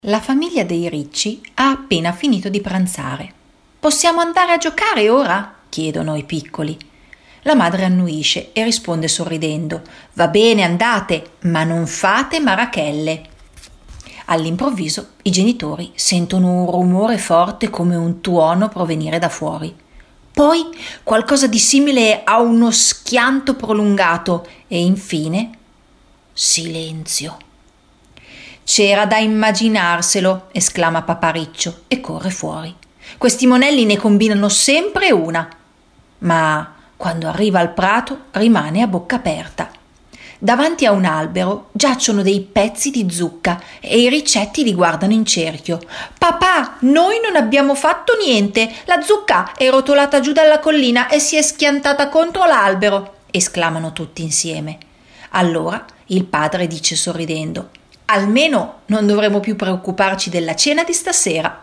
La famiglia dei Ricci ha appena finito di pranzare. «Possiamo andare a giocare ora?» chiedono i piccoli. La madre annuisce e risponde sorridendo: «Va bene, andate, ma non fate marachelle». All'improvviso i genitori sentono un rumore forte come un tuono provenire da fuori. Poi qualcosa di simile a uno schianto prolungato e infine silenzio. «C'era da immaginarselo», esclama papà Riccio e corre fuori. «Questi monelli ne combinano sempre una». Ma quando arriva al prato rimane a bocca aperta. Davanti a un albero giacciono dei pezzi di zucca e i Riccetti li guardano in cerchio. «Papà, noi non abbiamo fatto niente. La zucca è rotolata giù dalla collina e si è schiantata contro l'albero», esclamano tutti insieme. Allora il padre dice sorridendo: «Almeno non dovremo più preoccuparci della cena di stasera».